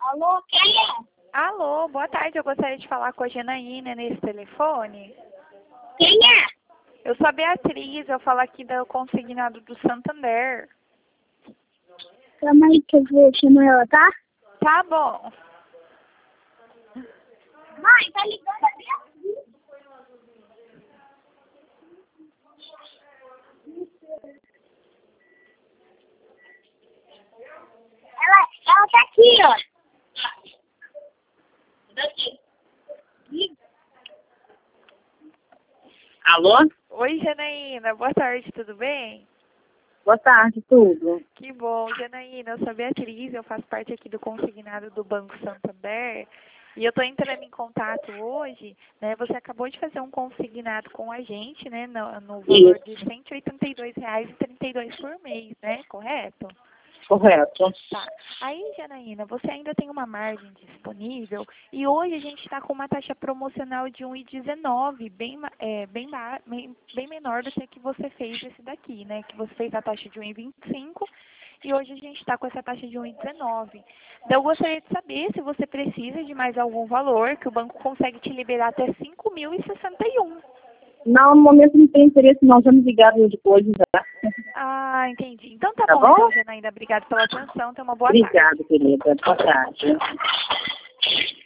Alô, quem é? Alô, boa tarde. Eu gostaria de falar com a Janaína nesse telefone. Quem é? Eu sou a Beatriz, eu falo aqui do consignado do Santander. Calma aí que eu vou chamar ela, tá? Tá bom. Mãe, tá ligando a Beatriz. Ela tá aqui, ó. Alô? Oi, Janaína. Boa tarde, tudo bem? Boa tarde, tudo. Que bom, Janaína. Eu sou a Beatriz, eu faço parte aqui do consignado do Banco Santander. E eu estou entrando em contato hoje, né? Você acabou de fazer um consignado com a gente, né? No valor de R$ 182,32 por mês, né? Correto? Correto. Tá. Aí, Janaína, você ainda tem uma margem disponível e hoje a gente está com uma taxa promocional de 1,19, bem menor do que a que você fez esse daqui, né? Que você fez a taxa de 1,25 e hoje a gente está com essa taxa de 1,19. Então, eu gostaria de saber se você precisa de mais algum valor, que o banco consegue te liberar até 5.061. Não, no momento não tem interesse, não. Já me ligaram depois já. Ah, entendi. Então tá Tá bom, bom? então, Janaína. Obrigada pela atenção. Tenha uma boa tarde. Obrigada, querida. Boa tarde.